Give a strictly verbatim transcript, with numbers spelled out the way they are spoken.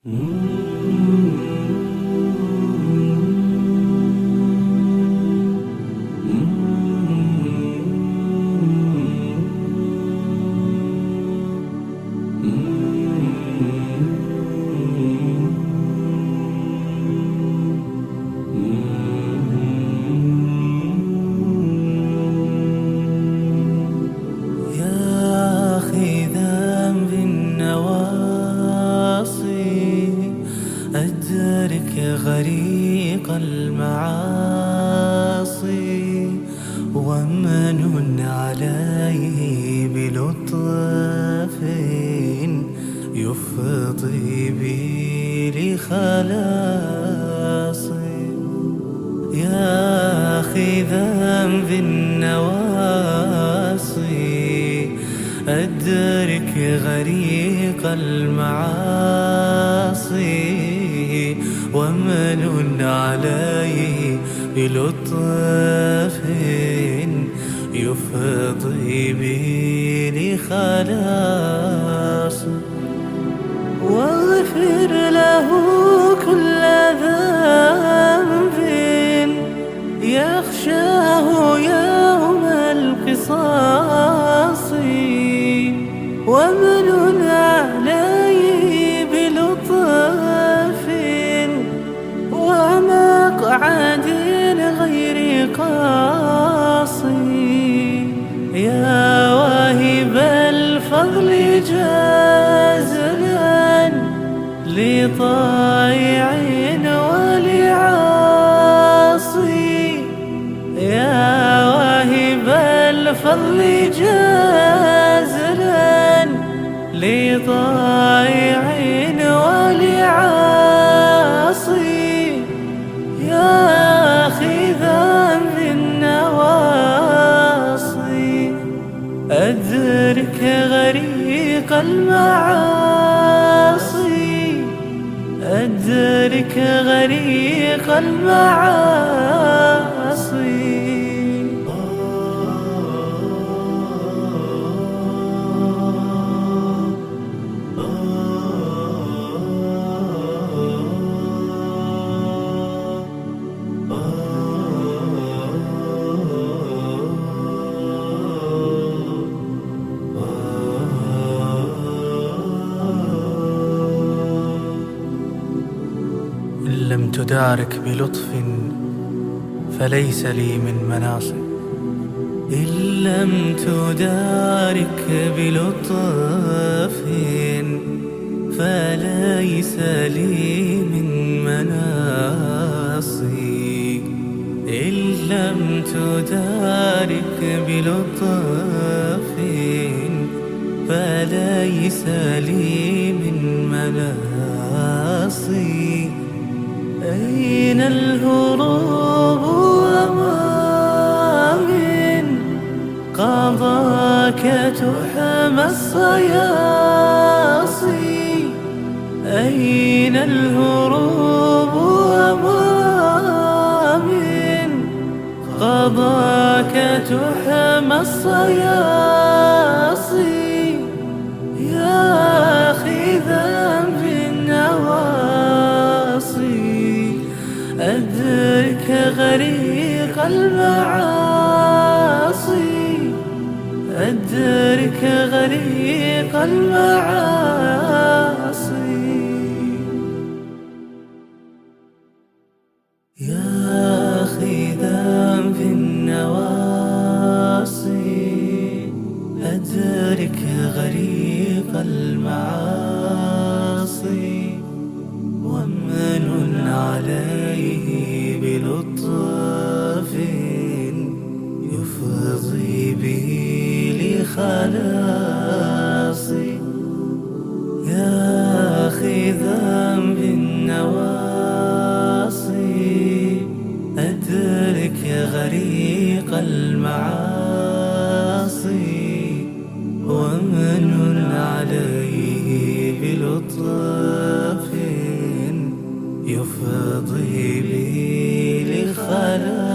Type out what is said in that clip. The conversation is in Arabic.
أدرك غريق المعاصي ومن عليه بلطف يفضي بي لخلاصي. يا أخي ذنب النواصي أدرك غريق المعاصي ومن عليه بلطف يفضي بي لخلاص. واغفر له كل ذنب يخشاه يوم القصاص ومن عليه بلطف ومقعد غير قاصي. يا واهب الفضل جازلا لطائع ولعاصي. يا واهب الفضل جازلا لطائع ولعاصي. يا أخي ذنب النواصي أدرك غريق المعاصي أدرك غريق المعاصي. إن لم تدارك بلطف فليس لي من مناصب. إن لم تدارك بلطف فليس لي من مناصي. إن لم تدارك بلطف فليس لي من مناصي. أين الهروب وما من قضاك تحمى الصياصي. أين الهروب وما من قضاك تحمى الصياصي. يا أخي ذنب النواصي أدرك غريق المعاصي أدرك غريق المعاصي. يا أخي ذنب النواصي أدرك غريق المعاصي ومن عليه بلطف يفضي به لخلاصي. يا أخي ذنب النواصي أدرك غريق المعاصي ومن عليه بلطف يفضي بي لخلاصي.